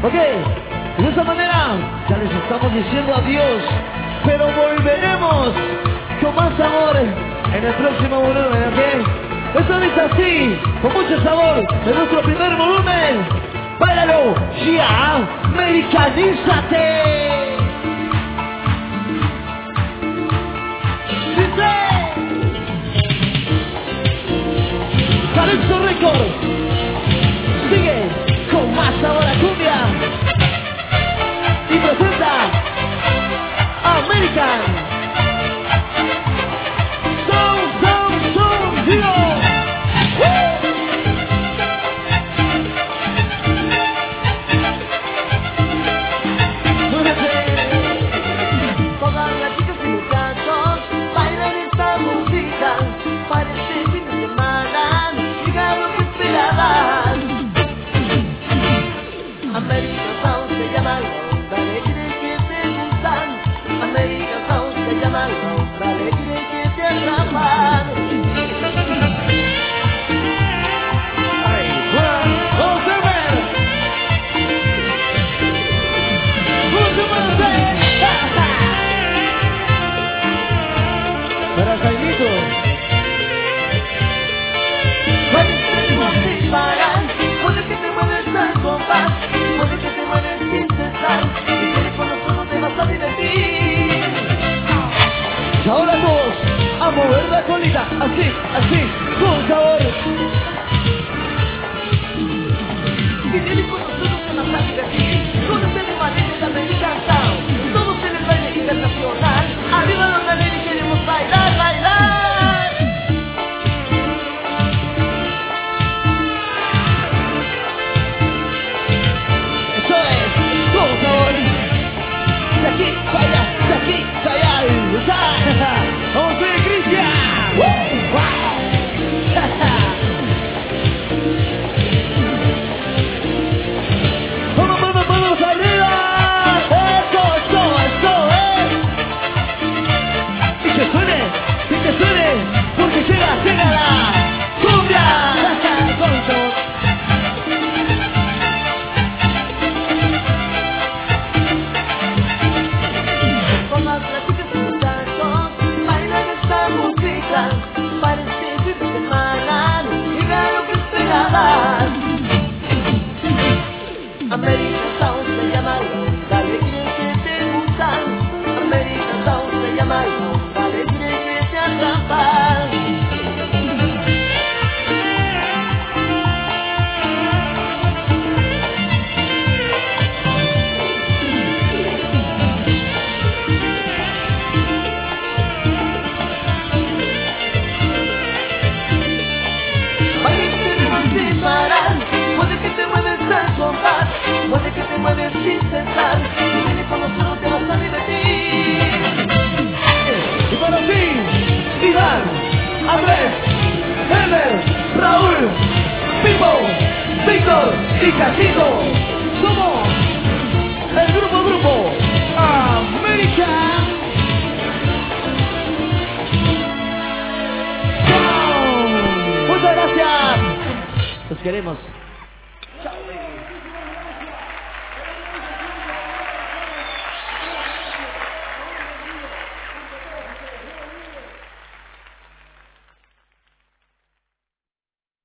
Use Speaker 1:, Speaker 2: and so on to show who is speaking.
Speaker 1: Ok, de esa manera ya les estamos diciendo adiós, pero volveremos con más sabor en el próximo volumen, ¿ok? Esto dice así, con mucho sabor, de nuestro primer volumen. ¡Báilalo! ¡Ya! ¡Americanízate! ¡Dice! ¡Calypso Record! Sigue con más sabor a cumbia y presenta American Sound Hero.
Speaker 2: Todas las chicas y muchachos bailan esta música para este fin de semana. Digan lo que esperaban. American Sound se llama los alegres que te gustan. American Sound se llama los alegres que te atrapan.
Speaker 1: ¡Vamos a ver! ¡Mucho más de! Para Jaimito.
Speaker 2: Puede que te motivarán, puede que te mueves al compás, puede que te mueves sin cesar, y quieres con nosotros te vas a divertir.
Speaker 1: Y ahora todos a mover la colita, así, así, con sabor.
Speaker 2: Si vienes con nosotros te vas a divertir, con ustedes bailes de American Sound, todos en el baile internacional, arriba los galeros y queremos bailar, bailar.
Speaker 1: Eso es, con sabor. De aquí para allá, de aquí para allá. ¡Vamos a ver, Cristian! ¡Wow! ¡Vamos, vamos, vamos arriba! ¡Eso, Y que suene, porque llega la cumbia. Con sabor.
Speaker 2: Todas las chicas y muchachos bailan esta música para este fin de semana. Diga lo que esperaban. American Sound se llama los alegres que te gustan. American Sound se llama los alegres que te atrapan. Puede que te mueves al compás, puede que te mueves sin cesar, y vienes con nosotros te vas a divertir.
Speaker 1: Y para ti, Iván, Andrés, Hemer, Raúl, Pipo, Víctor y Casito, somos el grupo American Sound. Muchas gracias. Los queremos.